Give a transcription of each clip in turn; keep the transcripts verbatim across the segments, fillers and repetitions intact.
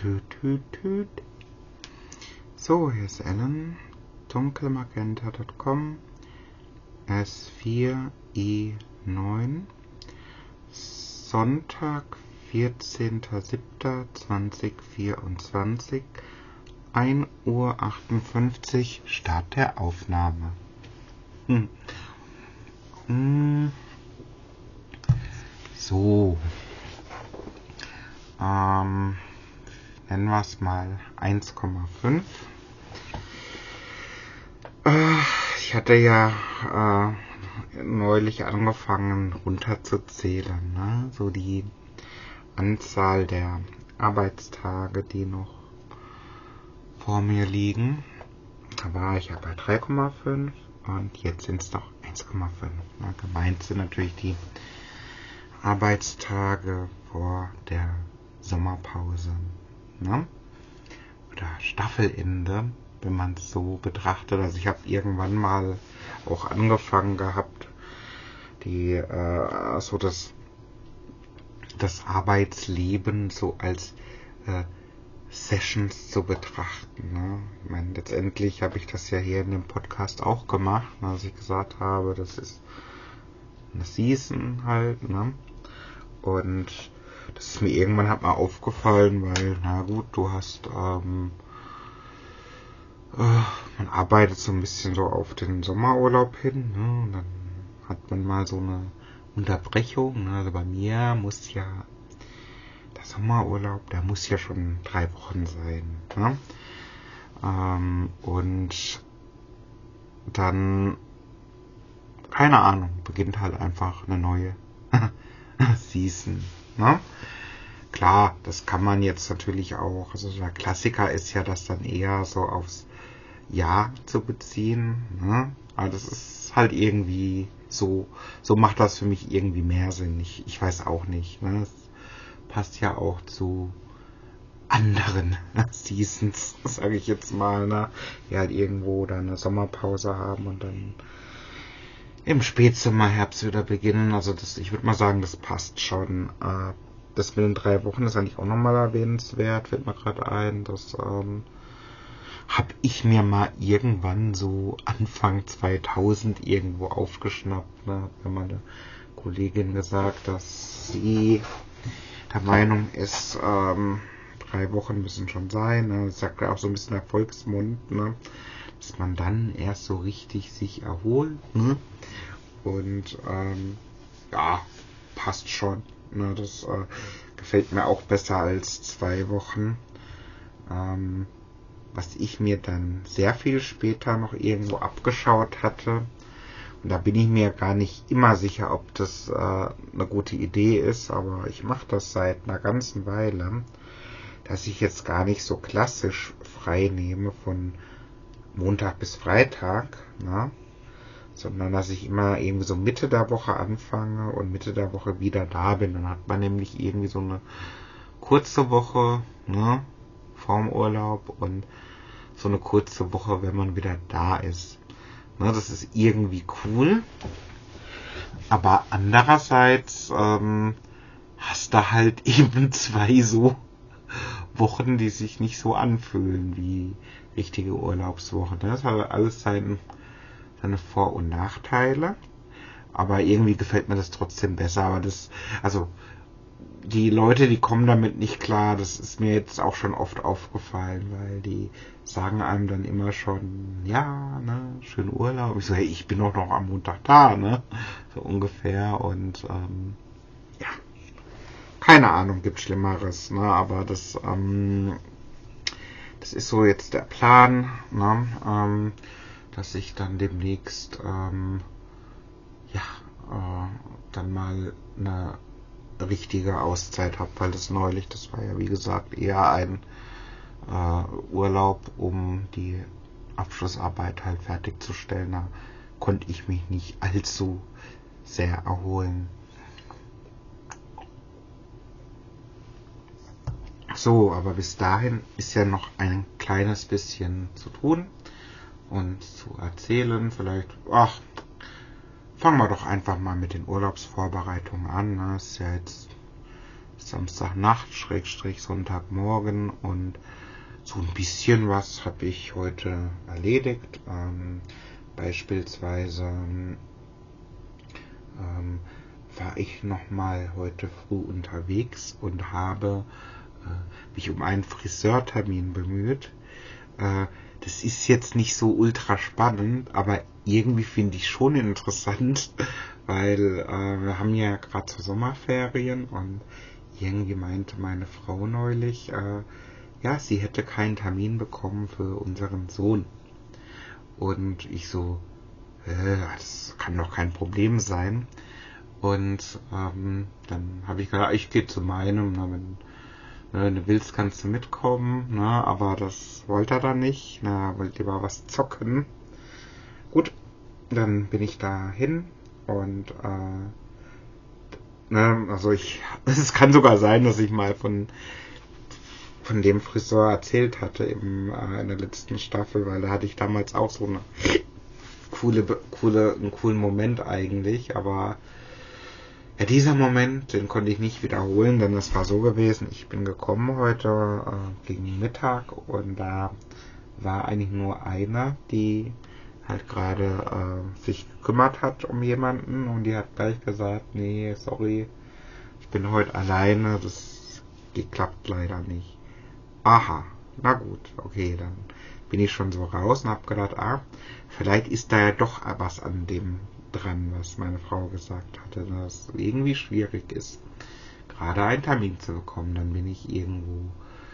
Tüt, tüt, tüt. So, hier ist Alan, dunkelmagenta Punkt com, S vier I neun, Sonntag, vierzehnter siebter zweitausendvierundzwanzig, ein Uhr achtundfünfzig, Start der Aufnahme. Hm. Hm. So, ähm, nennen wir es mal eins Komma fünf. Äh, ich hatte ja äh, neulich angefangen runterzuzählen, ne? So die Anzahl der Arbeitstage, die noch vor mir liegen. Da war ich ja bei drei Komma fünf und jetzt sind es noch eins Komma fünf. Ne? Gemeint sind natürlich die Arbeitstage vor der Sommerpause, ne? Oder Staffelende, wenn man es so betrachtet. Also ich habe irgendwann mal auch angefangen gehabt, die äh, so das das Arbeitsleben so als äh, Sessions zu betrachten. Ne? Ich meine, letztendlich habe ich das ja hier in dem Podcast auch gemacht, als ich gesagt habe, das ist eine Season halt, ne? Und das ist mir irgendwann halt mal aufgefallen, weil, na gut, du hast, ähm, äh, man arbeitet so ein bisschen so auf den Sommerurlaub hin, ne? Und dann hat man mal so eine Unterbrechung, ne? Also bei mir muss ja der Sommerurlaub, der muss ja schon drei Wochen sein, ne? Ähm, und dann, keine Ahnung, beginnt halt einfach eine neue Season, ne? Klar, das kann man jetzt natürlich auch, also der Klassiker ist ja, das dann eher so aufs Jahr zu beziehen, ne? Aber das ist halt irgendwie so, so macht das für mich irgendwie mehr Sinn. Ich, ich weiß auch nicht, ne? Das passt ja auch zu anderen Seasons, sage ich jetzt mal, ne? Die halt irgendwo dann eine Sommerpause haben und dann im Spätsommer, Herbst wieder beginnen. Also das, ich würde mal sagen, das passt schon. Äh, das mit den drei Wochen ist eigentlich auch nochmal erwähnenswert, fällt mir gerade ein. Das ähm, habe ich mir mal irgendwann so Anfang zweitausend irgendwo aufgeschnappt. Ne? Hat mir meine Kollegin gesagt, dass sie der Meinung ist, ähm, drei Wochen müssen schon sein. Ne? Das sagt ja auch so ein bisschen der Volksmund, ne? Dass man dann erst so richtig sich erholt. Ne? Und ähm, ja, passt schon. Ne? Das äh, gefällt mir auch besser als zwei Wochen. Ähm, was ich mir dann sehr viel später noch irgendwo abgeschaut hatte. Und da bin ich mir gar nicht immer sicher, ob das äh, eine gute Idee ist, aber ich mache das seit einer ganzen Weile, dass ich jetzt gar nicht so klassisch frei nehme von Montag bis Freitag, ne? Sondern dass ich immer irgendwie so Mitte der Woche anfange und Mitte der Woche wieder da bin. Dann hat man nämlich irgendwie so eine kurze Woche, ne, vorm Urlaub und so eine kurze Woche, wenn man wieder da ist. Ne, das ist irgendwie cool. Aber andererseits ähm, hast du halt eben zwei so Wochen, die sich nicht so anfühlen wie richtige Urlaubswochen. Das hat alles sein, seine Vor- und Nachteile. Aber irgendwie gefällt mir das trotzdem besser. Aber das, also die Leute, die kommen damit nicht klar, das ist mir jetzt auch schon oft aufgefallen, weil die sagen einem dann immer schon, ja, ne, schönen Urlaub. Ich so, hey, ich bin doch noch am Montag da, ne, so ungefähr. Und ähm, ja, keine Ahnung, gibt Schlimmeres, ne, aber das, ähm, das ist so jetzt der Plan, ne, ähm, dass ich dann demnächst, ähm, ja, äh, dann mal eine richtige Auszeit habe, weil das neulich, das war ja wie gesagt eher ein äh, Urlaub, um die Abschlussarbeit halt fertigzustellen. Da konnte ich mich nicht allzu sehr erholen. So, aber bis dahin ist ja noch ein kleines bisschen zu tun und zu erzählen. Vielleicht, ach, fangen wir doch einfach mal mit den Urlaubsvorbereitungen an. Ne? Ist ja jetzt Samstagnacht, Schrägstrich Sonntagmorgen, und so ein bisschen was habe ich heute erledigt. Ähm, beispielsweise ähm, war ich nochmal heute früh unterwegs und habe äh, mich um einen Friseurtermin bemüht. Äh, das ist jetzt nicht so ultra spannend, aber irgendwie finde ich schon interessant, weil äh, wir haben ja gerade zur Sommerferien und irgendwie meinte meine Frau neulich, äh, ja, sie hätte keinen Termin bekommen für unseren Sohn. Und ich so, äh, das kann doch kein Problem sein. Und ähm, dann habe ich gesagt, ich gehe zu meinem, na, wenn, wenn du willst, kannst du mitkommen, na, aber das wollte er dann nicht, na, wollte lieber was zocken. Gut, dann bin ich da hin und äh, ne, also ich, es kann sogar sein, dass ich mal von von dem Friseur erzählt hatte im, äh, in der letzten Staffel, weil da hatte ich damals auch so eine coole, coole, einen coolen Moment eigentlich, aber ja, dieser Moment, den konnte ich nicht wiederholen, denn es war so gewesen, ich bin gekommen heute äh, gegen Mittag und da war eigentlich nur einer, die halt gerade äh, sich gekümmert hat um jemanden, und die hat gleich gesagt, nee, sorry, ich bin heute alleine, das klappt leider nicht. Aha, na gut, okay, dann bin ich schon so raus und hab gedacht, ah, vielleicht ist da ja doch was an dem dran, was meine Frau gesagt hatte, dass es irgendwie schwierig ist, gerade einen Termin zu bekommen. Dann bin ich irgendwo,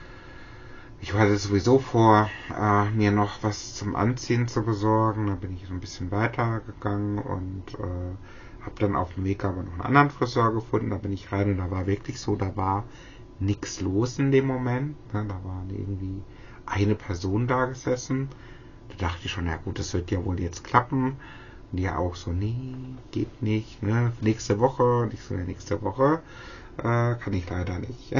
ich hatte sowieso vor, äh, mir noch was zum Anziehen zu besorgen, da bin ich so ein bisschen weitergegangen und äh, habe dann auf dem Weg aber noch einen anderen Friseur gefunden, da bin ich rein und da war wirklich so, da war nichts los in dem Moment, ne, da war irgendwie eine Person da gesessen, da dachte ich schon, ja gut, das wird ja wohl jetzt klappen. Und die ja auch so, nee, geht nicht, ne, nächste Woche. Und ich so, ja, nächste Woche äh, kann ich leider nicht.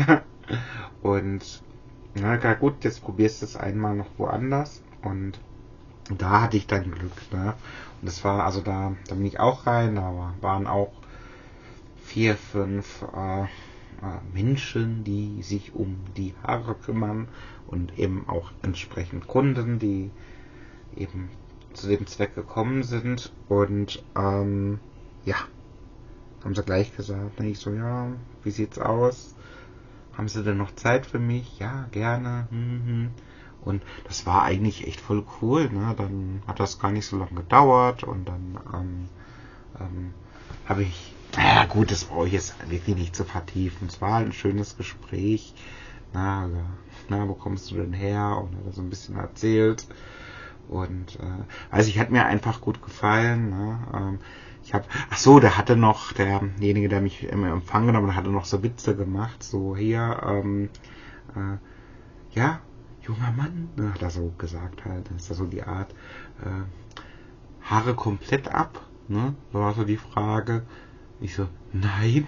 Und na gut, jetzt probierst du es einmal noch woanders. Und da hatte ich dann Glück, ne. Und das war, also da, da bin ich auch rein, da waren auch vier, fünf äh, Menschen, die sich um die Haare kümmern und eben auch entsprechend Kunden, die eben zu dem Zweck gekommen sind, und ähm, ja, haben sie gleich gesagt, ne, ich so, ja, wie sieht's aus? Haben sie denn noch Zeit für mich? Ja, gerne. Mhm. Und das war eigentlich echt voll cool, ne? Dann hat das gar nicht so lange gedauert und dann ähm, ähm, habe ich, naja gut, das brauche ich jetzt wirklich nicht zu vertiefen. Es war ein schönes Gespräch. Na, na, wo kommst du denn her? Und hat er so ein bisschen erzählt. Und äh, also ich hat mir einfach gut gefallen. Ne? Ähm, ich habe, ach so, der hatte noch, derjenige, der mich im Empfang genommen hat, hatte noch so Witze gemacht, so hier, ähm, äh, ja, junger Mann, ne, hat er so gesagt halt, das ist ja so die Art, äh, Haare komplett ab, ne, so war so die Frage. Ich so, nein.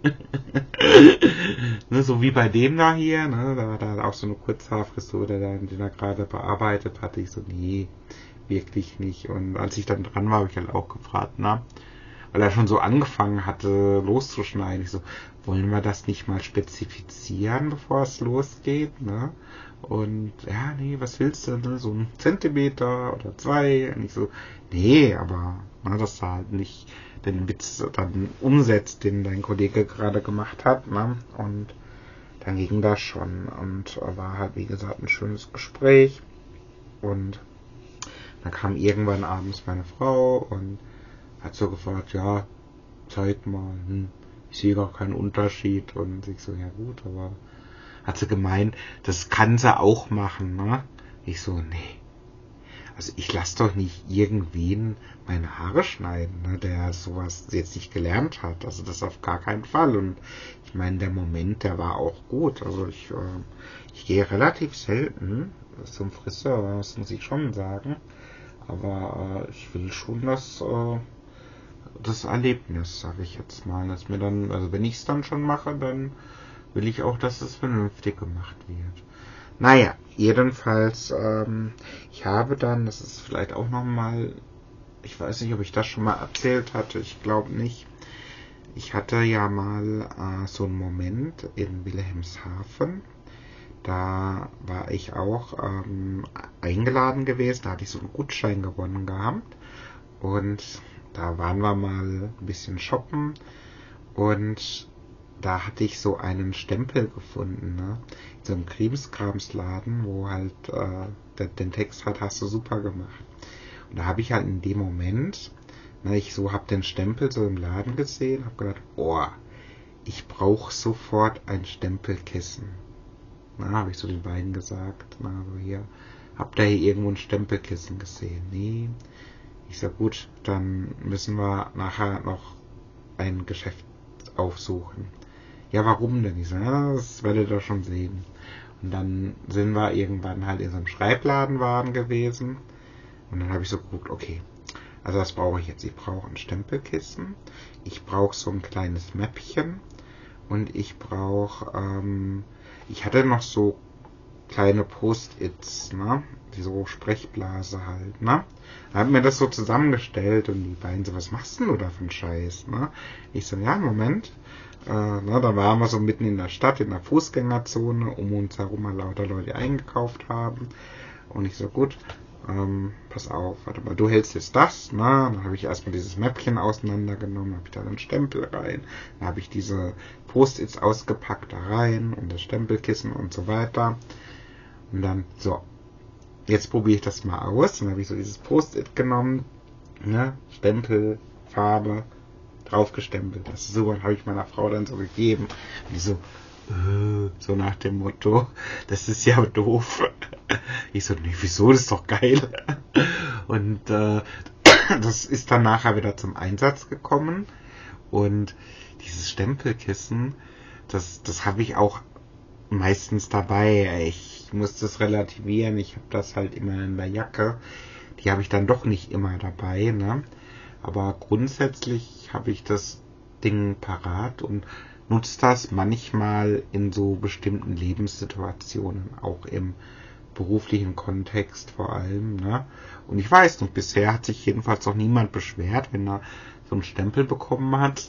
Ne, so wie bei dem da hier, ne, da war da auch so eine Kurzhaarfrisur, der da, den er gerade bearbeitet hatte. Ich so, nee, wirklich nicht. Und als ich dann dran war, habe ich halt auch gefragt, na, weil er schon so angefangen hatte, loszuschneiden. Ich so, wollen wir das nicht mal spezifizieren, bevor es losgeht, ne? Und, ja, nee, was willst du, ne? So ein Zentimeter oder zwei? Und ich so, nee, aber, ne, dass da halt nicht den Witz dann umsetzt, den dein Kollege gerade gemacht hat, ne? Und dann ging das schon und war halt, wie gesagt, ein schönes Gespräch. Und dann kam irgendwann abends meine Frau und hat so gefragt, ja, zeig mal, hm, ich sehe gar keinen Unterschied. Und ich so, ja gut, aber hat sie gemeint, das kann sie auch machen, ne? Ich so, nee. Also ich lasse doch nicht irgendwen meine Haare schneiden, ne, der sowas jetzt nicht gelernt hat. Also das auf gar keinen Fall. Und ich meine, der Moment, der war auch gut. Also ich, äh, ich gehe relativ selten zum Friseur, das muss ich schon sagen. Aber äh, ich will schon das, äh, das Erlebnis, sage ich jetzt mal, dass mir dann, also wenn ich es dann schon mache, dann will ich auch, dass es vernünftig gemacht wird. Naja, jedenfalls, ähm, ich habe dann, das ist vielleicht auch nochmal, ich weiß nicht, ob ich das schon mal erzählt hatte, ich glaube nicht, ich hatte ja mal äh, so einen Moment in Wilhelmshaven. Da war ich auch ähm, eingeladen gewesen, da hatte ich so einen Gutschein gewonnen gehabt. Und da waren wir mal ein bisschen shoppen und da hatte ich so einen Stempel gefunden, ne? In so einem Krimskramsladen, wo halt äh, der, den Text hat, hast du super gemacht. Und da habe ich halt in dem Moment, ne, ich so habe den Stempel so im Laden gesehen, habe gedacht, oh, ich brauche sofort ein Stempelkissen. Na, habe ich so den beiden gesagt, na, so hier, habt ihr hier irgendwo ein Stempelkissen gesehen? Nee. Ich sag, gut, dann müssen wir nachher noch ein Geschäft aufsuchen. Ja, warum denn? Ich sag, ja, das werdet ihr schon sehen. Und dann sind wir irgendwann halt in so einem Schreibladenwagen gewesen. Und dann habe ich so geguckt, okay, also was brauche ich jetzt? Ich brauche ein Stempelkissen, ich brauche so ein kleines Mäppchen und ich brauche, ähm, ich hatte noch so kleine Post-its, ne? Die so Sprechblase halt, ne? Da haben mir das so zusammengestellt und die beiden so, was machst denn du da für einen Scheiß, ne? Ich so, ja, Moment. Äh, ne, da waren wir so mitten in der Stadt, in der Fußgängerzone, um uns herum mal lauter Leute eingekauft haben. Und ich so, gut, ähm, pass auf, warte mal, du hältst jetzt das, ne? Dann habe ich erstmal dieses Mäppchen auseinandergenommen, habe ich da einen Stempel rein, dann habe ich diese Post-its ausgepackt da rein und das Stempelkissen und so weiter. Und dann, so, jetzt probiere ich das mal aus. Dann habe ich so dieses Post-it genommen, ne, Stempel, Farbe, draufgestempelt. Das ist so, dann habe ich meiner Frau dann so gegeben. Und die so, äh, so nach dem Motto, das ist ja doof. Ich so, nee, wieso, das ist doch geil. Und äh, das ist dann nachher wieder zum Einsatz gekommen. Und dieses Stempelkissen, das, das habe ich auch meistens dabei. Ich muss das relativieren. Ich habe das halt immer in der Jacke. Die habe ich dann doch nicht immer dabei, ne? Aber grundsätzlich habe ich das Ding parat und nutze das manchmal in so bestimmten Lebenssituationen, auch im beruflichen Kontext vor allem, ne? Und ich weiß noch, bisher hat sich jedenfalls noch niemand beschwert, wenn er so einen Stempel bekommen hat.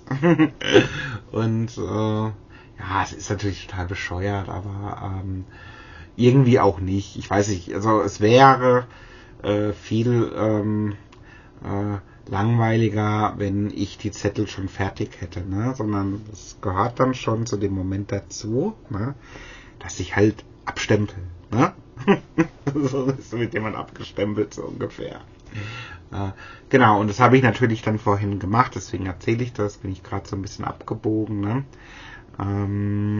Und äh, ja, es ist natürlich total bescheuert, aber ähm, irgendwie auch nicht. Ich weiß nicht, also es wäre äh, viel ähm, äh, langweiliger, wenn ich die Zettel schon fertig hätte, ne? Sondern es gehört dann schon zu dem Moment dazu, ne? Dass ich halt abstempel, ne? So ist mit jemand abgestempelt, so ungefähr. Äh, genau, und das habe ich natürlich dann vorhin gemacht, deswegen erzähle ich das, bin ich gerade so ein bisschen abgebogen, ne? Ähm,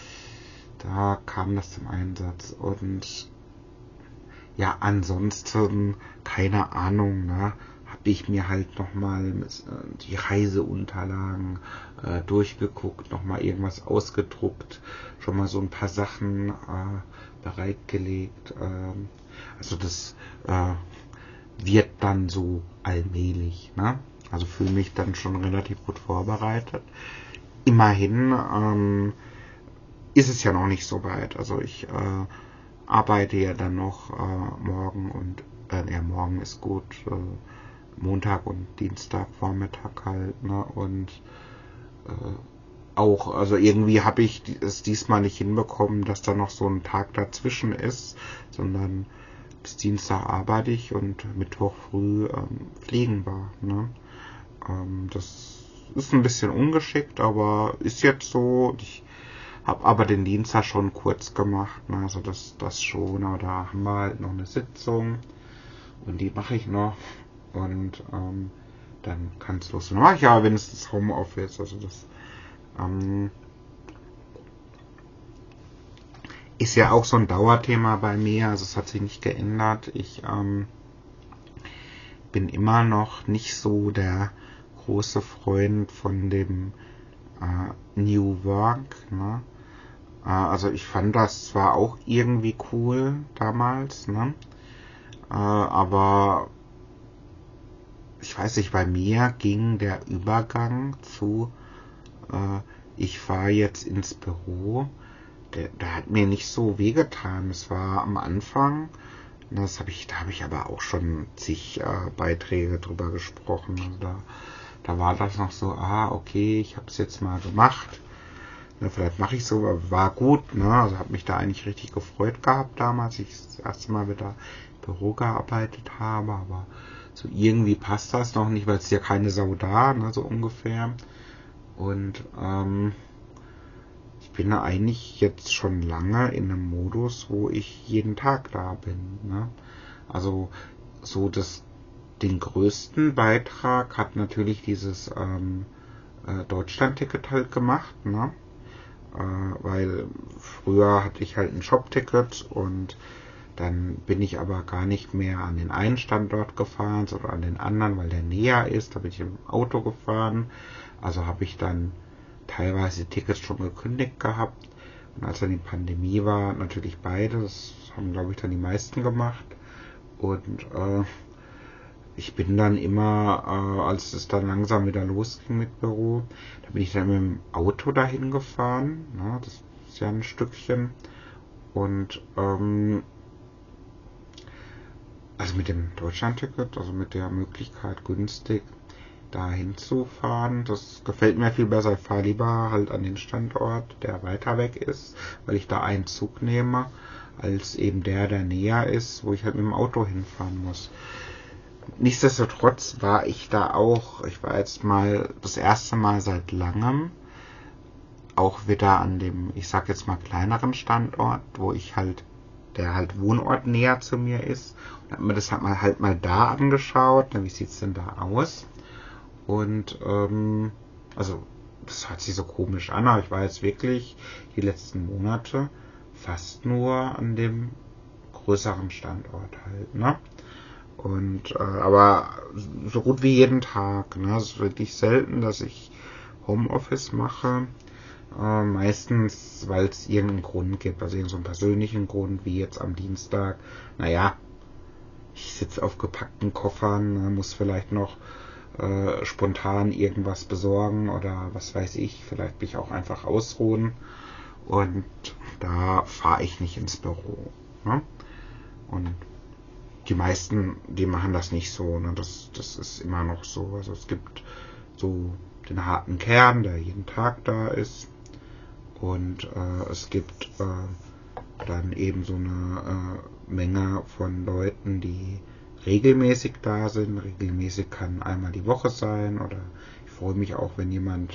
da kam das zum Einsatz und ja, ansonsten, keine Ahnung, ne? Habe ich mir halt nochmal äh, die Reiseunterlagen äh, durchgeguckt, nochmal irgendwas ausgedruckt, schon mal so ein paar Sachen äh, bereitgelegt. Ähm, also das äh, wird dann so allmählich, ne? Also fühle mich dann schon relativ gut vorbereitet. Immerhin ähm, ist es ja noch nicht so weit. Also ich äh, arbeite ja dann noch äh, morgen und äh, ja, morgen ist gut. Äh, Montag und Dienstag Vormittag halt, ne? Und äh, auch, also irgendwie habe ich es diesmal nicht hinbekommen, dass da noch so ein Tag dazwischen ist, sondern bis Dienstag arbeite ich und Mittwoch früh ähm, fliegen wir, ne? Ähm, das ist ein bisschen ungeschickt, aber ist jetzt so. Ich habe aber den Dienstag schon kurz gemacht, ne? Also das, das schon, aber da haben wir halt noch eine Sitzung und die mache ich noch. Und ähm, dann kann es los. Dann mache ich ja wenigstens Homeoffice. Also das ähm, ist ja auch so ein Dauerthema bei mir. Also es hat sich nicht geändert. Ich ähm, bin immer noch nicht so der große Freund von dem äh, New Work. Ne? Äh, also ich fand das zwar auch irgendwie cool damals, ne? äh, aber ich weiß nicht, bei mir ging der Übergang zu, äh, ich fahre jetzt ins Büro, der, der hat mir nicht so wehgetan. Es war am Anfang, das habe ich, da habe ich aber auch schon zig äh, Beiträge drüber gesprochen. Also da da war das noch so, ah, okay, ich habe es jetzt mal gemacht. Ja, vielleicht mache ich so, aber war gut, ne? Also habe mich da eigentlich richtig gefreut gehabt damals, ich das erste Mal wieder im Büro gearbeitet habe, aber so irgendwie passt das noch nicht, weil es ist ja keine Sau da, ne, so ungefähr. Und ähm, ich bin eigentlich jetzt schon lange in einem Modus, wo ich jeden Tag da bin, ne? Also so das den größten Beitrag hat natürlich dieses ähm, äh, Deutschland-Ticket halt gemacht, ne? Äh, weil früher hatte ich halt ein Shop-Ticket und dann bin ich aber gar nicht mehr an den einen Standort gefahren, sondern an den anderen, weil der näher ist. Da bin ich im Auto gefahren. Also habe ich dann teilweise Tickets schon gekündigt gehabt. Und als dann die Pandemie war, natürlich beide. Das haben, glaube ich, dann die meisten gemacht. Und äh, ich bin dann immer, äh, als es dann langsam wieder losging mit Büro, da bin ich dann mit dem Auto dahin gefahren. Ne? Das ist ja ein Stückchen. Und ähm, also mit dem Deutschlandticket, also mit der Möglichkeit günstig da hinzufahren, das gefällt mir viel besser. Ich fahre lieber halt an den Standort, der weiter weg ist, weil ich da einen Zug nehme, als eben der, der näher ist, wo ich halt mit dem Auto hinfahren muss. Nichtsdestotrotz war ich da auch, ich war jetzt mal das erste Mal seit langem auch wieder an dem, ich sag jetzt mal kleineren Standort, wo ich halt, der halt Wohnort näher zu mir ist. Und hab mir das halt mal, halt mal da angeschaut, wie sieht's denn da aus? Und ähm, also das hört sich so komisch an, aber ich war jetzt wirklich die letzten Monate fast nur an dem größeren Standort halt, ne? Und äh, aber so gut wie jeden Tag, ne? Es ist wirklich selten, dass ich Homeoffice mache. Äh, meistens, weil es irgendeinen Grund gibt, also irgendeinen so persönlichen Grund, wie jetzt am Dienstag. Naja, ich sitze auf gepackten Koffern, ne, muss vielleicht noch äh, spontan irgendwas besorgen oder was weiß ich, vielleicht mich auch einfach ausruhen. Und da fahre ich nicht ins Büro. Ne? Und die meisten, die machen das nicht so. Ne? Das, das ist immer noch so. Also es gibt so den harten Kern, der jeden Tag da ist. Und äh, es gibt äh, dann eben so eine äh, Menge von Leuten, die regelmäßig da sind. Regelmäßig kann einmal die Woche sein. Oder ich freue mich auch, wenn jemand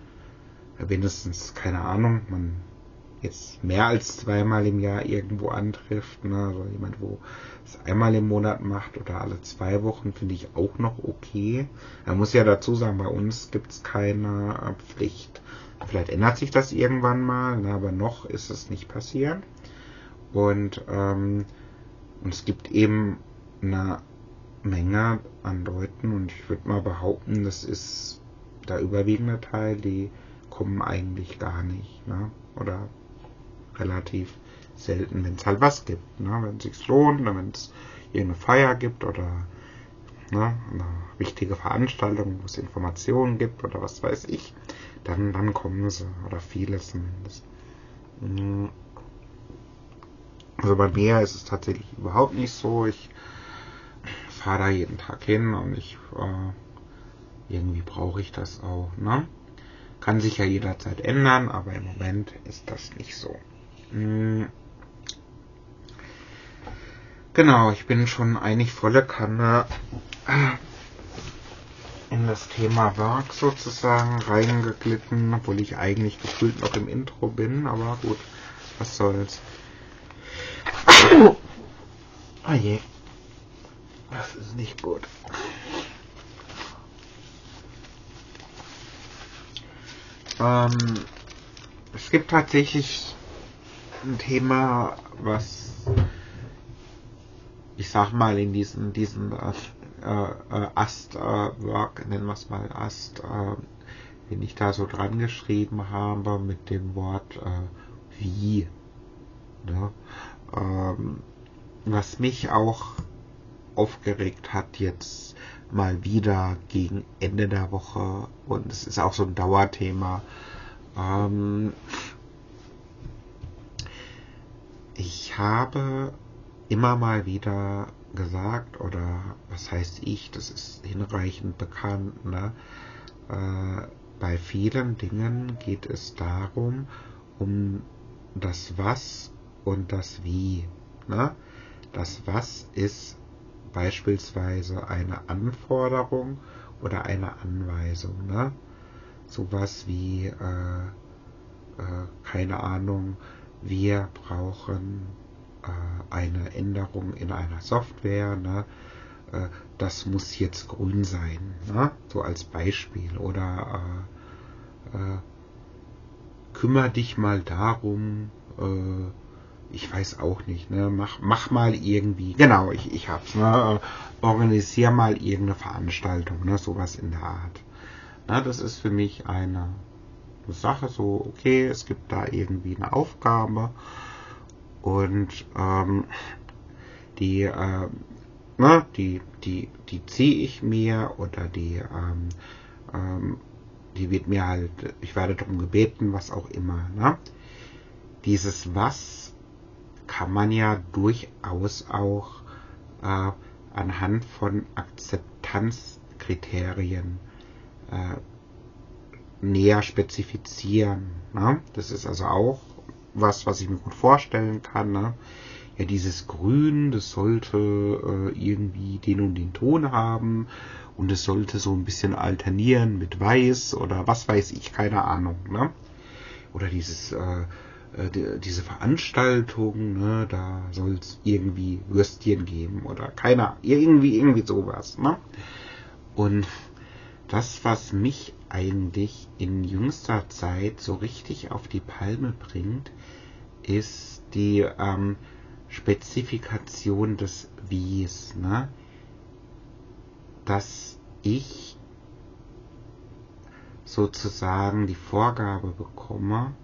wenigstens, keine Ahnung, man jetzt mehr als zweimal im Jahr irgendwo antrifft. Ne? Also jemand, wo es einmal im Monat macht oder alle zwei Wochen, finde ich auch noch okay. Man muss ja dazu sagen, bei uns gibt es keine Pflicht. Vielleicht ändert sich das irgendwann mal, ne, aber noch ist es nicht passiert. Und, ähm, und es gibt eben eine Menge an Leuten und ich würde mal behaupten, das ist der überwiegende Teil, die kommen eigentlich gar nicht. Ne? Oder relativ selten, wenn es halt was gibt. Ne? Wenn es sich lohnt, wenn es irgendeine Feier gibt oder ne, eine wichtige Veranstaltung, wo es Informationen gibt oder was weiß ich, dann, dann kommen sie, oder viele zumindest. Also bei mir ist es tatsächlich überhaupt nicht so. Ich fahre da jeden Tag hin und ich äh, irgendwie brauche ich das auch. Ne? Kann sich ja jederzeit ändern, aber im Moment ist das nicht so. Genau, ich bin schon eigentlich volle Kanne in das Thema Work sozusagen reingeglitten, obwohl ich eigentlich gefühlt noch im Intro bin, aber gut, was soll's. Oh je, das ist nicht gut. Ähm, es gibt tatsächlich ein Thema, was ich sag mal in diesen, diesen äh, äh, Ast-Work, äh, nennen wir es mal Ast, äh, den ich da so dran geschrieben habe mit dem Wort äh, wie. Ne? Ähm, was mich auch aufgeregt hat jetzt mal wieder gegen Ende der Woche und es ist auch so ein Dauerthema. Ähm, ich habe immer mal wieder gesagt, oder was heißt ich, das ist hinreichend bekannt, ne? äh, bei vielen Dingen geht es darum, um das Was und das Wie. Ne? Das Was ist beispielsweise eine Anforderung oder eine Anweisung. Ne? Sowas wie, äh, äh, keine Ahnung, wir brauchen äh, eine Änderung in einer Software, ne? äh, das muss jetzt grün sein, ne? So als Beispiel. Oder äh, äh, kümmere dich mal darum, äh, ich weiß auch nicht, ne? Mach, mach mal irgendwie, genau, ich, ich hab's, ne? Organisier mal irgendeine Veranstaltung, ne? Sowas in der Art. Na, das ist für mich eine Sache, so, okay, es gibt da irgendwie eine Aufgabe und ähm, die, äh, ne, die, die, die ziehe ich mir oder die, ähm, ähm, die wird mir halt, ich werde darum gebeten, was auch immer. Ne? Dieses Was kann man ja durchaus auch äh, anhand von Akzeptanzkriterien äh, näher spezifizieren. Ne? Das ist also auch was, was ich mir gut vorstellen kann. Ne? Ja, dieses Grün, das sollte äh, irgendwie den und den Ton haben und es sollte so ein bisschen alternieren mit Weiß oder was weiß ich, keine Ahnung. Ne? Oder dieses äh, die, diese Veranstaltung, ne, da soll es irgendwie Würstchen geben oder keiner, irgendwie, irgendwie sowas. Ne? Und das, was mich eigentlich in jüngster Zeit so richtig auf die Palme bringt, ist die ähm, Spezifikation des Wies, ne? Dass ich sozusagen die Vorgabe bekomme,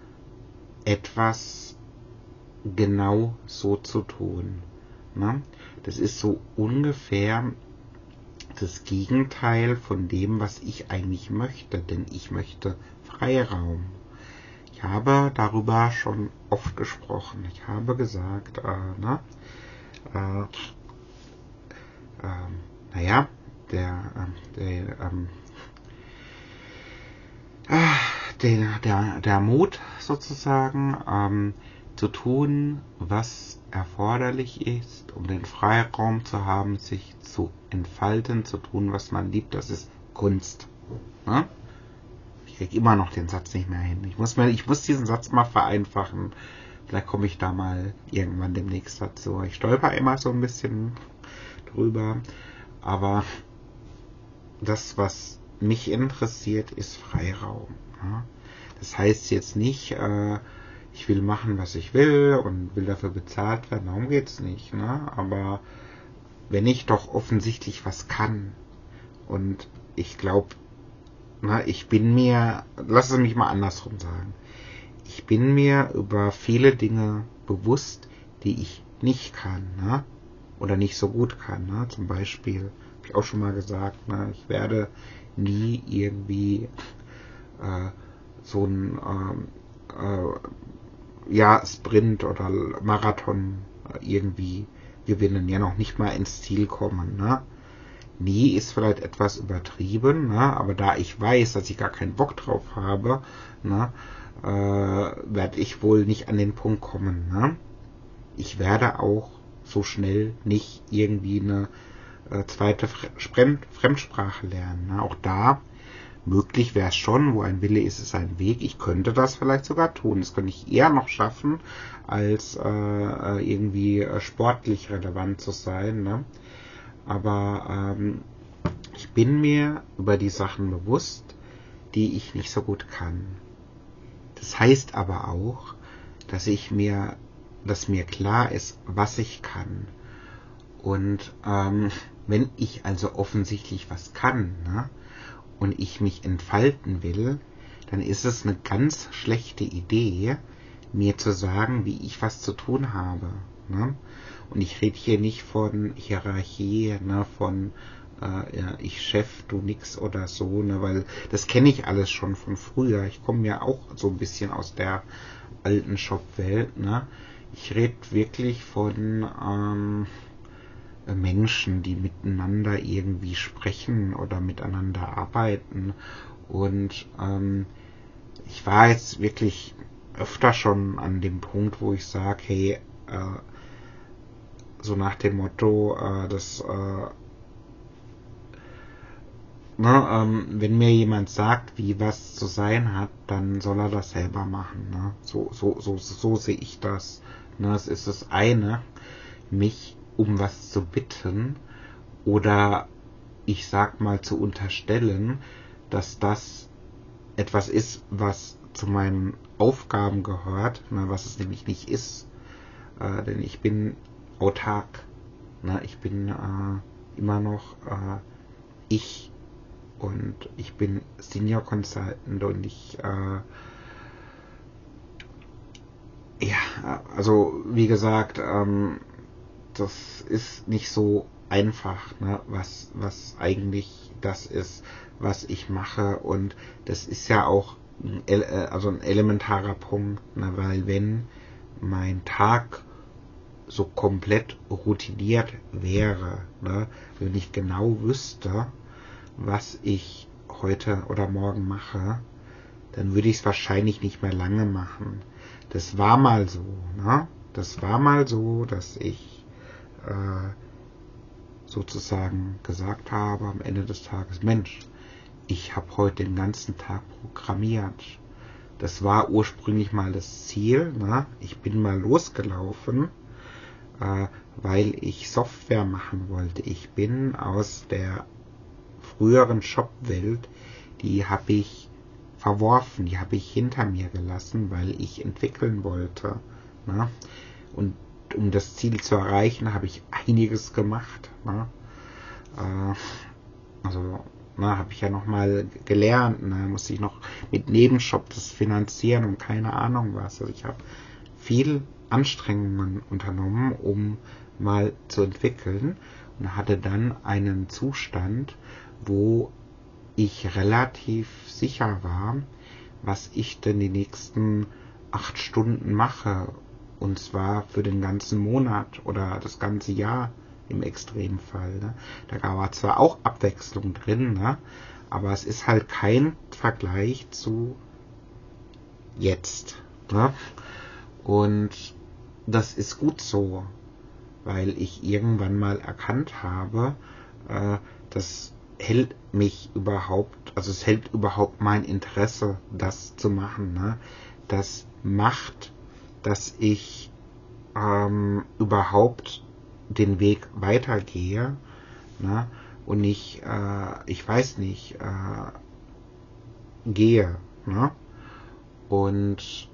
etwas genau so zu tun. Ne? Das ist so ungefähr das Gegenteil von dem, was ich eigentlich möchte, denn ich möchte Freiraum. Ich habe darüber schon oft gesprochen. Ich habe gesagt, äh, ne, äh, äh, naja, der, äh, der, ähm, der, der, der Mut sozusagen, ähm, zu tun, was erforderlich ist, um den Freiraum zu haben, sich zu entfalten, zu tun, was man liebt, das ist Kunst. Ne? Ich krieg immer noch den Satz nicht mehr hin. Ich muss, mir, ich muss diesen Satz mal vereinfachen. Vielleicht komme ich da mal irgendwann demnächst dazu. Ich stolper immer so ein bisschen drüber. Aber das, was mich interessiert, ist Freiraum. Ne? Das heißt jetzt nicht, äh, ich will machen, was ich will und will dafür bezahlt werden. Darum geht's nicht. Ne? Aber wenn ich doch offensichtlich was kann und ich glaube, ich bin mir, lass es mich mal andersrum sagen, ich bin mir über viele Dinge bewusst, die ich nicht kann, ne? Oder nicht so gut kann. Ne? Zum Beispiel, habe ich auch schon mal gesagt, ne? Ich werde nie irgendwie äh, so ein äh, äh, ja, Sprint oder Marathon irgendwie gewinnen, ja noch nicht mal ins Ziel kommen. Ne? Nie ist vielleicht etwas übertrieben, ne? Aber da ich weiß, dass ich gar keinen Bock drauf habe, ne, äh, werde ich wohl nicht an den Punkt kommen. Ne? Ich werde auch so schnell nicht irgendwie eine äh, zweite Fremd- Fremdsprache lernen. Ne? Auch da, möglich wäre es schon, wo ein Wille ist, ist ein Weg. Ich könnte das vielleicht sogar tun. Das könnte ich eher noch schaffen, als äh, irgendwie äh, sportlich relevant zu sein. Ne? Aber ähm, ich bin mir über die Sachen bewusst, die ich nicht so gut kann. Das heißt aber auch, dass ich mir, dass mir klar ist, was ich kann. Und ähm, wenn ich also offensichtlich was kann, ne, und ich mich entfalten will, dann ist es eine ganz schlechte Idee, mir zu sagen, wie ich was zu tun habe. Ne? Und ich rede hier nicht von Hierarchie, ne, von äh, ja, ich Chef, du nix oder so, ne, weil das kenne ich alles schon von früher. Ich komme ja auch so ein bisschen aus der alten Shop-Welt. Ne? Ich rede wirklich von, ähm, äh, Menschen, die miteinander irgendwie sprechen oder miteinander arbeiten. Und ähm, ich war jetzt wirklich öfter schon an dem Punkt, wo ich sage, hey, äh, so nach dem Motto, äh, dass äh, ne, ähm, wenn mir jemand sagt, wie was zu sein hat, dann soll er das selber machen. Ne? So, so, so, so sehe ich das. Ne? Es ist das eine, mich um was zu bitten oder ich sag mal zu unterstellen, dass das etwas ist, was zu meinen Aufgaben gehört, ne, was es nämlich nicht ist. Äh, denn ich bin autark. Ne? Ich bin äh, immer noch äh, ich. Und ich bin Senior Consultant und ich, äh, ja, also wie gesagt, ähm, das ist nicht so einfach, ne, was, was eigentlich das ist, was ich mache. Und das ist ja auch ein, äh, also ein elementarer Punkt, ne, weil wenn mein Tag so komplett routiniert wäre, ne, wenn ich genau wüsste, was ich heute oder morgen mache, dann würde ich es wahrscheinlich nicht mehr lange machen. Das war mal so, ne? Das war mal so, dass ich äh, sozusagen gesagt habe am Ende des Tages, Mensch, ich habe heute den ganzen Tag programmiert. Das war ursprünglich mal das Ziel, ne? Ich bin mal losgelaufen, äh, weil ich Software machen wollte. Ich bin aus der früheren Shop-Welt, die habe ich verworfen, die habe ich hinter mir gelassen, weil ich entwickeln wollte. Ne? Und um das Ziel zu erreichen, habe ich einiges gemacht. Ne? Äh, also ne, habe ich ja nochmal gelernt, ne? Musste ich noch mit Nebenshop das finanzieren und keine Ahnung was. Also ich habe viel Anstrengungen unternommen, um mal zu entwickeln und hatte dann einen Zustand, wo ich relativ sicher war, was ich denn die nächsten acht Stunden mache. Und zwar für den ganzen Monat oder das ganze Jahr im Extremfall. Ne? Da war zwar auch Abwechslung drin, ne? Aber es ist halt kein Vergleich zu jetzt. Ne? Und das ist gut so, weil ich irgendwann mal erkannt habe, äh, das hält mich überhaupt, also es hält überhaupt mein Interesse, das zu machen. Ne? Das macht, dass ich ähm, überhaupt den Weg weitergehe, ne? Und nicht, äh, ich weiß nicht, äh, gehe. Ne? Und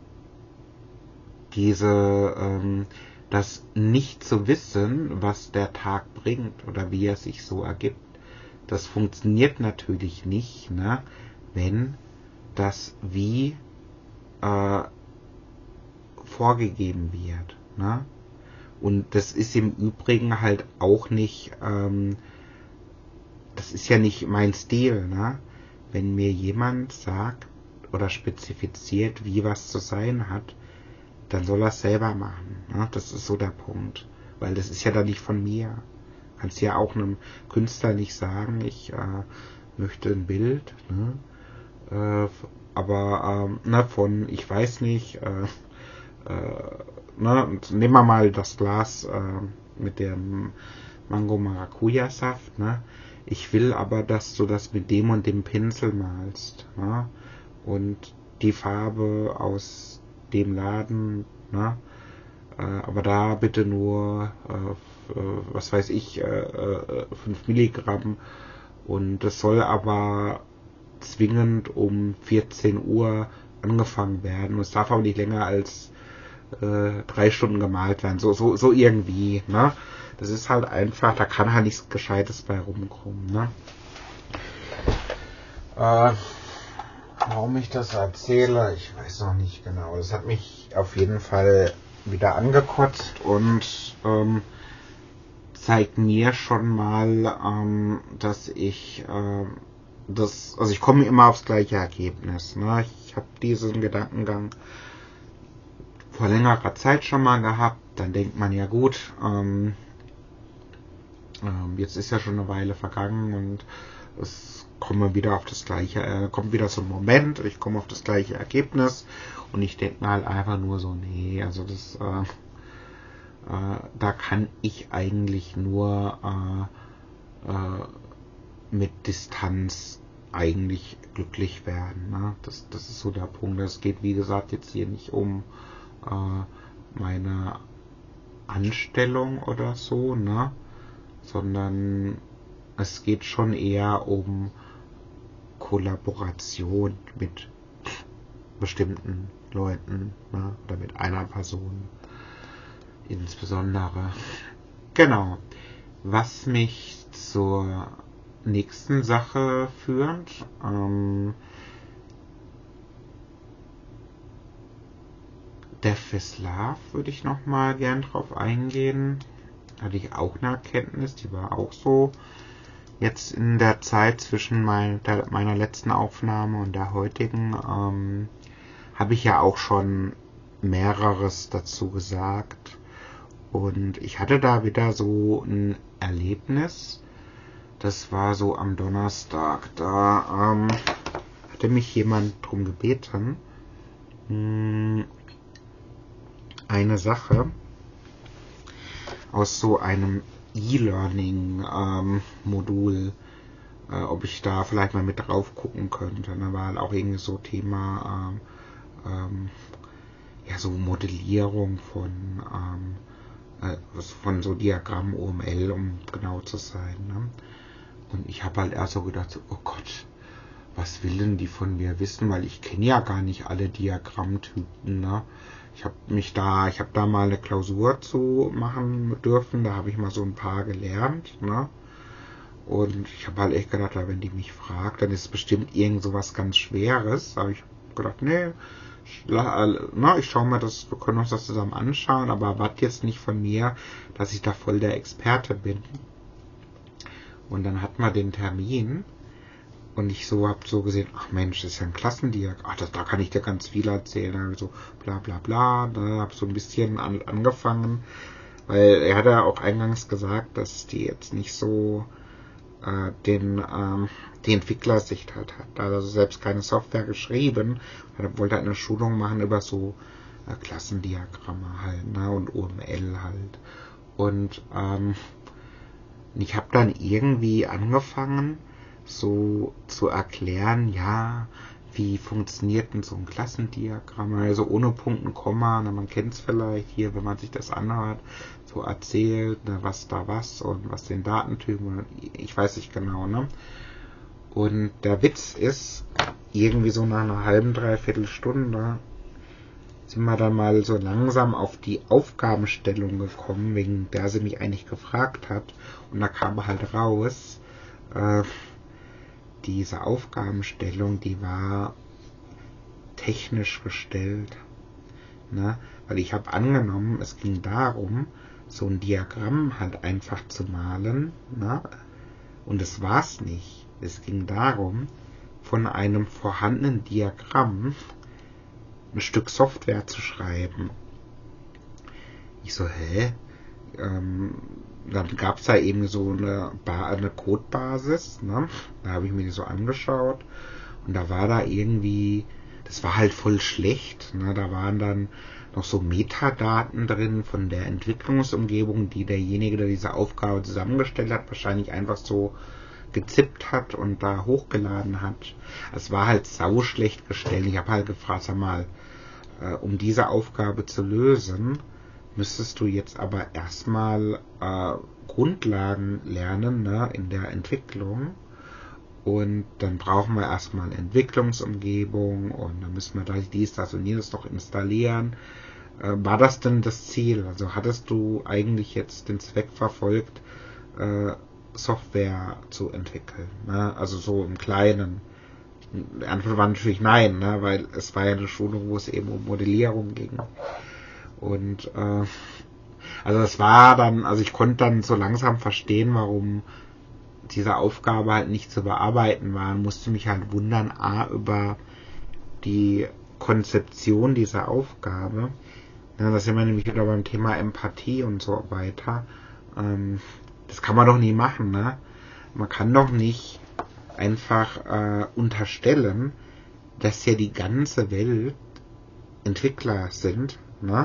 diese, ähm, das nicht zu wissen, was der Tag bringt oder wie er sich so ergibt, das funktioniert natürlich nicht, ne, wenn das Wie äh, vorgegeben wird. Ne? Und das ist im Übrigen halt auch nicht, ähm, das ist ja nicht mein Stil. Ne? Wenn mir jemand sagt oder spezifiziert, wie was zu sein hat, dann soll er es selber machen. Ne? Das ist so der Punkt. Weil das ist ja dann nicht von mir. Kannst ja auch einem Künstler nicht sagen, ich äh, möchte ein Bild, ne? Äh, aber ähm, ne, von, ich weiß nicht, äh, äh, ne, nehmen wir mal das Glas äh, mit dem Mango-Maracuja-Saft, ne? Ich will aber, dass du das mit dem und dem Pinsel malst, ne? Und die Farbe aus dem Laden, ne? Äh, aber da bitte nur äh, was weiß ich, äh, fünf Milligramm und das soll aber zwingend um vierzehn Uhr angefangen werden und es darf aber nicht länger als äh, drei Stunden gemalt werden, so, so, so irgendwie, ne? Das ist halt einfach, da kann halt nichts Gescheites bei rumkommen, ne? Äh, warum ich das erzähle, ich weiß noch nicht genau. Das hat mich auf jeden Fall wieder angekotzt und ähm, zeigt mir schon mal, ähm, dass ich äh, das, also ich komme immer aufs gleiche Ergebnis. Ne? Ich habe diesen Gedankengang vor längerer Zeit schon mal gehabt. Dann denkt man ja gut, ähm, Ähm, jetzt ist ja schon eine Weile vergangen und es komme wieder auf das gleiche, äh, kommt wieder so ein Moment, ich komme auf das gleiche Ergebnis und ich denke mir halt einfach nur so, nee, also das, äh, äh, da kann ich eigentlich nur äh, äh, mit Distanz eigentlich glücklich werden. Ne? Das, das ist so der Punkt. Es geht, wie gesagt, jetzt hier nicht um äh, meine Anstellung oder so, ne? Sondern es geht schon eher um Kollaboration mit bestimmten Leuten, ne? Oder mit einer Person insbesondere. Genau. Was mich zur nächsten Sache führt, ähm, Death is Love würde ich nochmal gern drauf eingehen. Da hatte ich auch eine Erkenntnis, die war auch so jetzt in der Zeit zwischen mein, der, meiner letzten Aufnahme und der heutigen, ähm, habe ich ja auch schon mehreres dazu gesagt. Und ich hatte da wieder so ein Erlebnis. Das war so am Donnerstag. Da ähm, hatte mich jemand drum gebeten, mh, eine Sache aus so einem E-Learning-Modul, ähm, äh, ob ich da vielleicht mal mit drauf gucken könnte. Da war halt auch irgendwie so Thema, ähm, ähm, ja, so Modellierung von, ähm, äh, von so Diagramm O M L, um genau zu sein. Ne? Und ich habe halt erst so gedacht, so, oh Gott, was will denn die von mir wissen? Weil ich kenne ja gar nicht alle Diagrammtypen. Ne? Ich habe mich da, ich habe da mal eine Klausur zu machen dürfen. Da habe ich mal so ein paar gelernt. Ne? Und ich habe halt echt gedacht, wenn die mich fragt, dann ist es bestimmt irgend so was ganz Schweres. Aber ich habe gedacht, nee, ich, na, ich schaue mal, das, wir können uns das zusammen anschauen, aber erwartet jetzt nicht von mir, dass ich da voll der Experte bin. Und dann hat man den Termin und ich so hab so gesehen, ach Mensch, das ist ja ein Klassendiagramm, ach, das, da kann ich dir ganz viel erzählen. Dann hab ich so bla bla bla, da hab so ein bisschen an, angefangen, weil er hat ja auch eingangs gesagt, dass die jetzt nicht so äh, den ähm, die Entwicklersicht halt hat. Da hat also selbst keine Software geschrieben, er wollte eine Schulung machen über so äh, Klassendiagramme halt, ne, und O M L halt. Und ähm, ich habe dann irgendwie angefangen, so zu erklären, ja, wie funktioniert denn so ein Klassendiagramm, also ohne Punkt und Komma, na, man kennt es vielleicht hier, wenn man sich das anhört, so erzählt, na, was da was und was den Datentypen, ich weiß nicht genau, ne? Und der Witz ist, irgendwie so nach einer halben, dreiviertel Stunde sind wir dann mal so langsam auf die Aufgabenstellung gekommen, wegen der sie mich eigentlich gefragt hat. Und da kam halt raus, äh, diese Aufgabenstellung, die war technisch gestellt. Ne? Weil ich habe angenommen, es ging darum, so ein Diagramm halt einfach zu malen. Ne? Und es war's nicht. Es ging darum, von einem vorhandenen Diagramm ein Stück Software zu schreiben. Ich so, hä? Ähm, dann gab's da eben so eine, ba- eine Codebasis, ne? Da habe ich mir die so angeschaut und da war da irgendwie, das war halt voll schlecht, ne? Da waren dann noch so Metadaten drin von der Entwicklungsumgebung, die derjenige, der diese Aufgabe zusammengestellt hat, wahrscheinlich einfach so gezippt hat und da hochgeladen hat. Es war halt sau schlecht gestellt. Ich habe halt gefragt, sag mal, äh, um diese Aufgabe zu lösen, müsstest du jetzt aber erstmal äh, Grundlagen lernen, ne, in der Entwicklung. Und dann brauchen wir erstmal Entwicklungsumgebung und dann müssen wir da dies, das und jenes noch installieren. Äh, war das denn das Ziel? Also hattest du eigentlich jetzt den Zweck verfolgt, äh, Software zu entwickeln? Ne? Also so im Kleinen. Die Antwort war natürlich nein, ne? Weil es war ja eine Schulung, wo es eben um Modellierung ging. Und äh, also es war dann, also ich konnte dann so langsam verstehen, warum diese Aufgabe halt nicht zu bearbeiten war. Und musste mich halt wundern, a, über die Konzeption dieser Aufgabe. Ja, da sind wir nämlich wieder beim Thema Empathie und so weiter. Ähm, das kann man doch nie machen, ne? Man kann doch nicht einfach äh, unterstellen, dass ja die ganze Welt Entwickler sind, ne?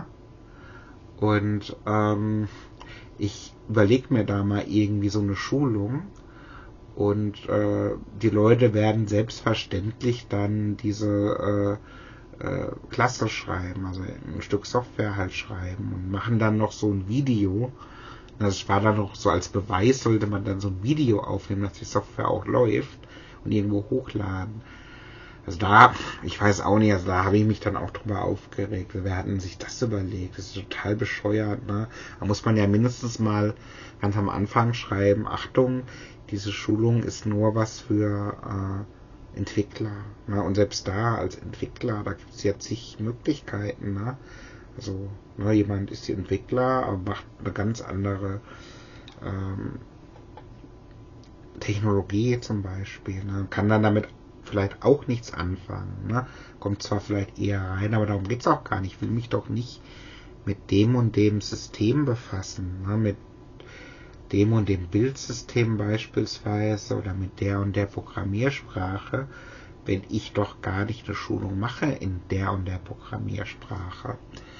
Und ähm, ich überlege mir da mal irgendwie so eine Schulung und äh, die Leute werden selbstverständlich dann diese äh, äh, Klasse schreiben, also ein Stück Software halt schreiben und machen dann noch so ein Video. Das war dann noch so als Beweis, sollte man dann so ein Video aufnehmen, dass die Software auch läuft und irgendwo hochladen. Also da, ich weiß auch nicht, also da habe ich mich dann auch drüber aufgeregt. Wer hat denn sich das überlegt? Das ist total bescheuert, ne? Da muss man ja mindestens mal ganz am Anfang schreiben, Achtung, diese Schulung ist nur was für äh, Entwickler. Ne? Und selbst da als Entwickler, da gibt es ja zig Möglichkeiten, ne? Also, ne, jemand ist Entwickler, aber macht eine ganz andere ähm, Technologie zum Beispiel, ne? Kann dann damit vielleicht auch nichts anfangen, ne? Kommt zwar vielleicht eher rein, aber darum geht's auch gar nicht. Ich will mich doch nicht mit dem und dem System befassen, ne? Mit dem und dem Bildsystem beispielsweise oder mit der und der Programmiersprache, wenn ich doch gar nicht eine Schulung mache in der und der Programmiersprache.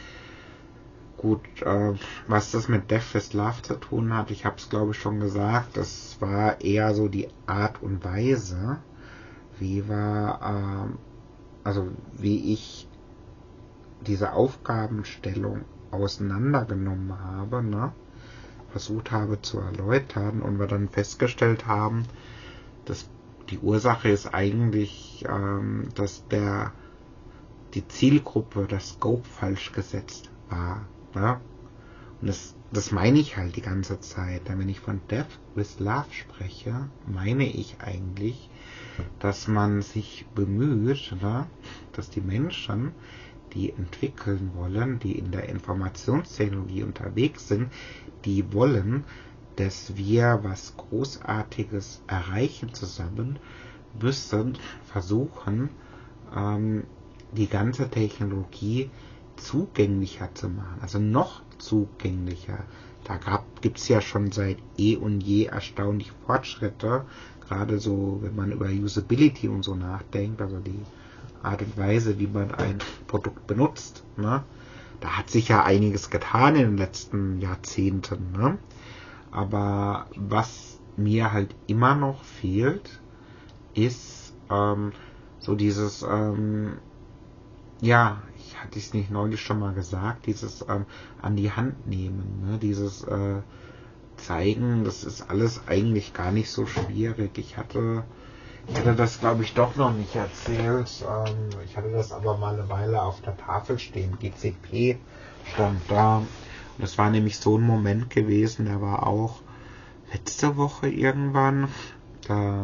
Gut, äh, was das mit Death with Love zu tun hat, ich habe es glaube ich schon gesagt, das war eher so die Art und Weise, wie war, äh, also wie ich diese Aufgabenstellung auseinandergenommen habe, ne? Versucht habe zu erläutern und wir dann festgestellt haben, dass die Ursache ist eigentlich, ähm, dass der die Zielgruppe, das Scope falsch gesetzt war. Ja? Und das, das meine ich halt die ganze Zeit. Wenn ich von Death with Love spreche, meine ich eigentlich, dass man sich bemüht, ne? Dass die Menschen, die entwickeln wollen, die in der Informationstechnologie unterwegs sind, die wollen, dass wir was Großartiges erreichen zusammen, müssen versuchen, ähm, die ganze Technologie zugänglicher zu machen, also noch zugänglicher. Da gibt es ja schon seit eh und je erstaunlich Fortschritte, gerade so, wenn man über Usability und so nachdenkt, also die Art und Weise, wie man ein Produkt benutzt, ne? Da hat sich ja einiges getan in den letzten Jahrzehnten, ne? Aber was mir halt immer noch fehlt, ist ähm, so dieses, ähm, ja, ich hatte es nicht neulich schon mal gesagt, dieses ähm, an die Hand nehmen, ne? Dieses äh, zeigen, das ist alles eigentlich gar nicht so schwierig. Ich hatte, ich hatte das glaube ich doch noch nicht erzählt. Ähm, ich hatte das aber mal eine Weile auf der Tafel stehen. G C P stand da. Und das war nämlich so ein Moment gewesen, der war auch letzte Woche irgendwann. Da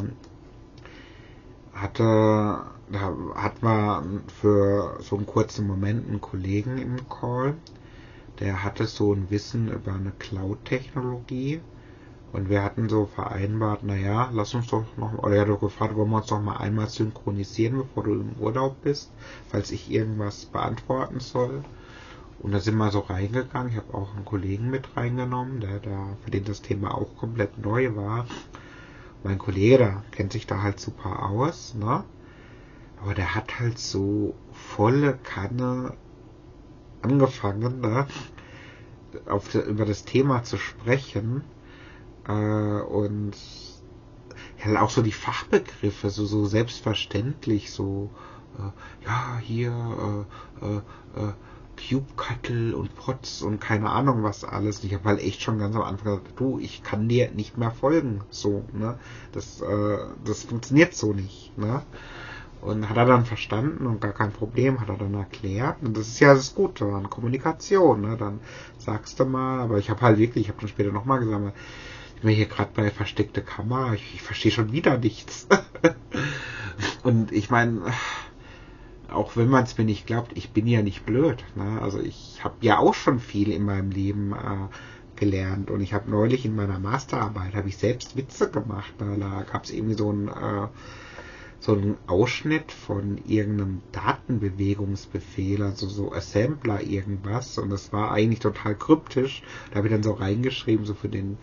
hatte, da hat man für so einen kurzen Moment einen Kollegen im Call. Der hatte so ein Wissen über eine Cloud-Technologie und wir hatten so vereinbart, naja, lass uns doch noch, oder er hat doch gefragt, wollen wir uns noch mal einmal synchronisieren, bevor du im Urlaub bist, falls ich irgendwas beantworten soll. Und da sind wir so reingegangen, ich habe auch einen Kollegen mit reingenommen, der da, für den das Thema auch komplett neu war. Mein Kollege, der kennt sich da halt super aus, ne? Aber der hat halt so volle Kanne angefangen, ne? Auf der, über das Thema zu sprechen äh, und ja, auch so die Fachbegriffe so, so selbstverständlich, so äh, ja, hier äh, äh, äh, Kubectl und Pots und keine Ahnung was alles. Und ich habe halt echt schon ganz am Anfang gesagt, du, ich kann dir nicht mehr folgen, so, ne? Das, äh, das funktioniert so nicht, ne? Und hat er dann verstanden und gar kein Problem, hat er dann erklärt. Und das ist ja das Gute an Kommunikation, ne? Dann sagst du mal, aber ich habe halt wirklich, ich habe dann später nochmal gesagt, ich bin hier gerade bei versteckte Kamera, ich, ich verstehe schon wieder nichts. Und ich meine, auch wenn man es mir nicht glaubt, ich bin ja nicht blöd, ne? Also ich habe ja auch schon viel in meinem Leben äh, gelernt und ich habe neulich in meiner Masterarbeit, habe ich selbst Witze gemacht, ne? Da gab es irgendwie so ein äh, so ein Ausschnitt von irgendeinem Datenbewegungsbefehl, also so Assembler irgendwas, und das war eigentlich total kryptisch. Da habe ich dann so reingeschrieben, so für den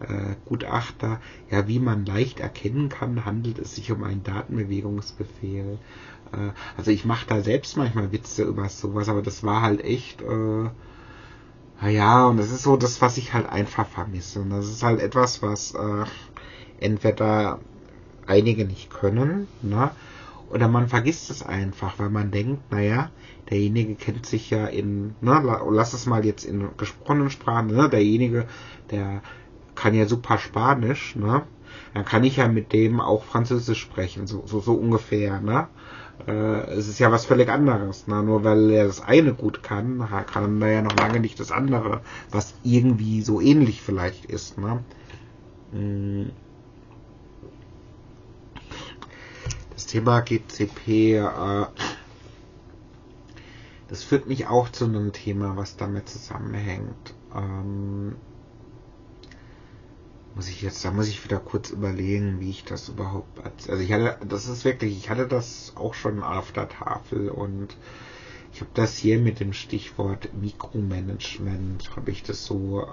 äh, Gutachter, ja, wie man leicht erkennen kann, handelt es sich um einen Datenbewegungsbefehl. Äh, also ich mache da selbst manchmal Witze über sowas, aber das war halt echt, äh, naja, und das ist so das, was ich halt einfach vermisse. Und das ist halt etwas, was äh, entweder einige nicht können, ne? Oder man vergisst es einfach, weil man denkt, naja, derjenige kennt sich ja in, ne, lass es mal jetzt in gesprochenen Sprachen, ne, derjenige, der kann ja super Spanisch, ne, dann kann ich ja mit dem auch Französisch sprechen, so, so, so ungefähr, ne. Äh, es ist ja was völlig anderes, ne, nur weil er das eine gut kann, kann er ja noch lange nicht das andere, was irgendwie so ähnlich vielleicht ist, ne. Hm. Das Thema G C P, äh, das führt mich auch zu einem Thema, was damit zusammenhängt. Ähm, muss ich jetzt, da muss ich wieder kurz überlegen, wie ich das überhaupt, also ich hatte, das ist wirklich, ich hatte das auch schon auf der Tafel und ich habe das hier mit dem Stichwort Mikromanagement, habe ich das so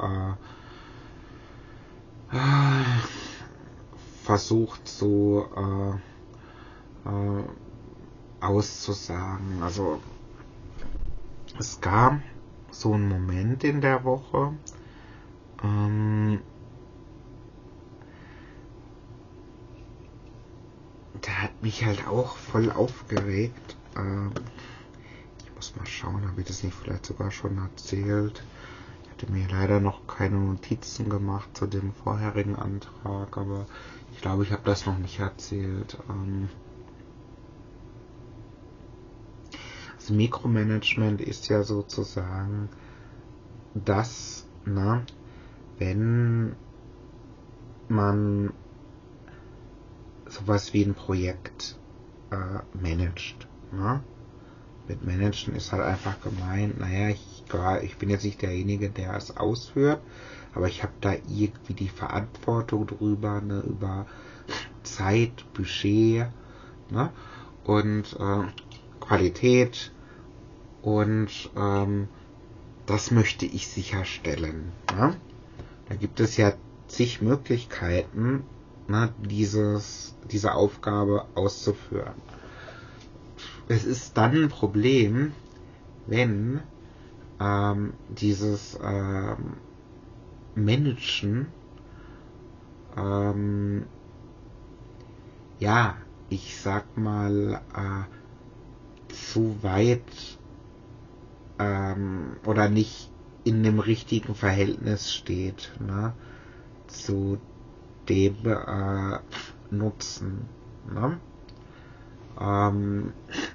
äh, äh, versucht so äh, äh, auszusagen. Also es gab so einen Moment in der Woche, ähm, der hat mich halt auch voll aufgeregt. Ähm, ich muss mal schauen, habe ich das nicht vielleicht sogar schon erzählt. Ich hatte mir leider noch keine Notizen gemacht zu dem vorherigen Antrag, aber ich glaube, ich habe das noch nicht erzählt. Ähm, also Mikromanagement ist ja sozusagen das, na, wenn man sowas wie ein Projekt äh, managt. Ne? Mit Managen ist halt einfach gemeint, naja, ich, ich bin jetzt nicht derjenige, der es ausführt, aber ich habe da irgendwie die Verantwortung drüber, ne, über Zeit, Budget, ne, und äh, Qualität und ähm, das möchte ich sicherstellen. Ne? Da gibt es ja zig Möglichkeiten, ne, dieses, diese Aufgabe auszuführen. Es ist dann ein Problem, wenn ähm, dieses ähm, Managen ähm, ja, ich sag mal äh, zu weit ähm, oder nicht in dem richtigen Verhältnis steht, ne, zu dem äh, Nutzen, ne? Ähm,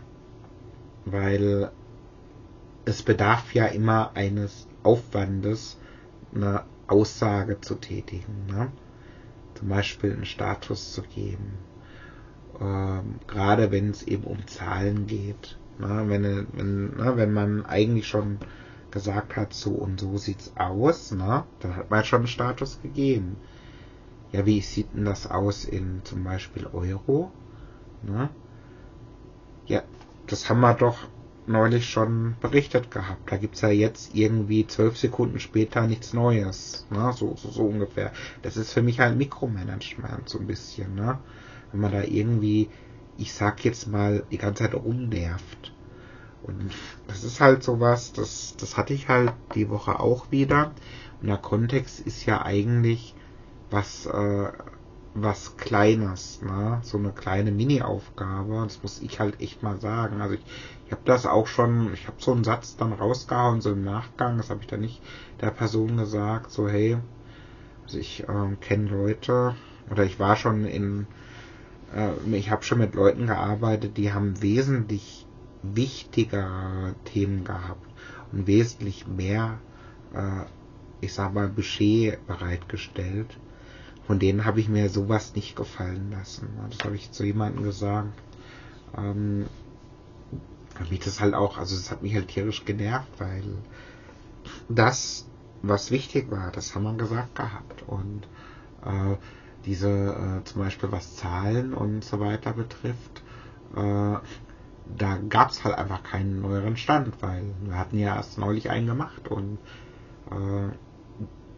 weil es bedarf ja immer eines Aufwandes, eine Aussage zu tätigen, ne? Zum Beispiel einen Status zu geben. Ähm, gerade wenn es eben um Zahlen geht. Ne? Wenn, wenn, ne? wenn man eigentlich schon gesagt hat, so und so sieht's aus, ne? Dann hat man schon einen Status gegeben. Ja, wie sieht denn das aus in zum Beispiel Euro? Ne? Ja, das haben wir doch neulich schon berichtet gehabt. Da gibt's ja jetzt irgendwie zwölf Sekunden später nichts Neues. Ne? So, so, so ungefähr. Das ist für mich halt Mikromanagement so ein bisschen. Ne? Wenn man da irgendwie, ich sag jetzt mal, die ganze Zeit rumnervt. Und das ist halt sowas, das, das hatte ich halt die Woche auch wieder. Und der Kontext ist ja eigentlich was, äh, was Kleines, ne? So eine kleine Mini-Aufgabe. Das muss ich halt echt mal sagen. Also ich, ich habe das auch schon, ich habe so einen Satz dann rausgehauen, so im Nachgang, das habe ich dann nicht der Person gesagt, so hey, also ich ähm, kenne Leute, oder ich war schon in, äh, ich habe schon mit Leuten gearbeitet, die haben wesentlich wichtigere Themen gehabt und wesentlich mehr, äh, ich sag mal, Budget bereitgestellt. Von denen habe ich mir sowas nicht gefallen lassen. Das habe ich zu jemandem gesagt. Ähm, mich das halt auch, also das hat mich halt tierisch genervt, weil das, was wichtig war, das haben wir gesagt gehabt. Und äh, diese, äh, zum Beispiel was Zahlen und so weiter betrifft, äh, da gab es halt einfach keinen neueren Stand, weil wir hatten ja erst neulich einen gemacht und äh,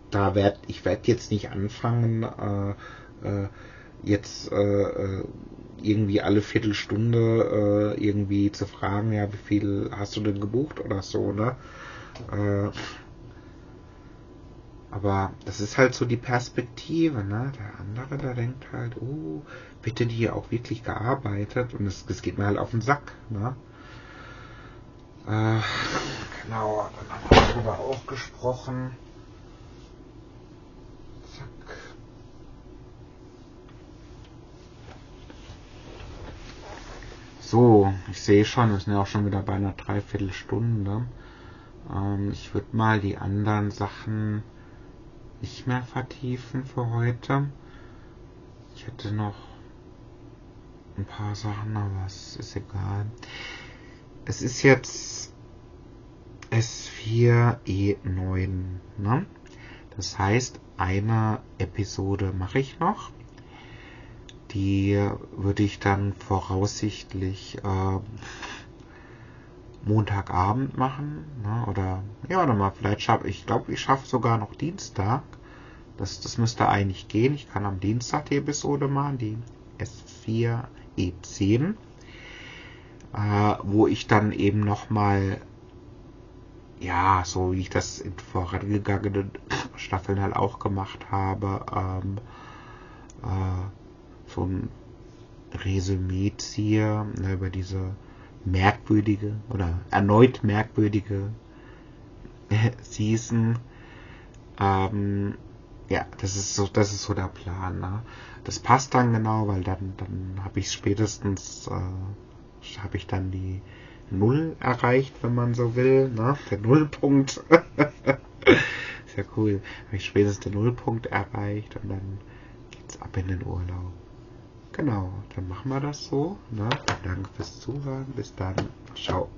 da werd, ich werde jetzt nicht anfangen, äh, äh, jetzt äh, irgendwie alle Viertelstunde äh, irgendwie zu fragen, ja, wie viel hast du denn gebucht oder so, ne? Äh, aber das ist halt so die Perspektive, ne? Der andere, der denkt halt, oh, bitte die hier auch wirklich gearbeitet und das, das geht mir halt auf den Sack, ne? Äh, genau, dann haben wir darüber auch gesprochen. Zack. So, ich sehe schon, wir sind ja auch schon wieder bei einer Dreiviertelstunde. Ähm, ich würde mal die anderen Sachen nicht mehr vertiefen für heute. Ich hätte noch ein paar Sachen, aber es ist egal. Es ist jetzt S vier E neun, ne? Das heißt, eine Episode mache ich noch. Die würde ich dann voraussichtlich äh, Montagabend machen, ne? Oder ja, oder mal vielleicht schaffe ich glaube, ich schaffe sogar noch Dienstag. Das, das müsste eigentlich gehen. Ich kann am Dienstag die Episode machen, die S vier E zehn, äh, wo ich dann eben nochmal, ja, so wie ich das in vorangegangenen Staffeln halt auch gemacht habe, ähm, äh, so ein Resümee ziehe, ne, über diese merkwürdige oder erneut merkwürdige Season. Ähm, ja, das ist so, das ist so der Plan. Ne? Das passt dann genau, weil dann, dann habe ich spätestens, äh, habe ich dann die Null erreicht, wenn man so will, ne? Der Nullpunkt. Ist ja cool. Habe ich spätestens den Nullpunkt erreicht und dann geht's ab in den Urlaub. Genau, dann machen wir das so. Ne? Danke fürs Zuhören. Bis dann. Ciao.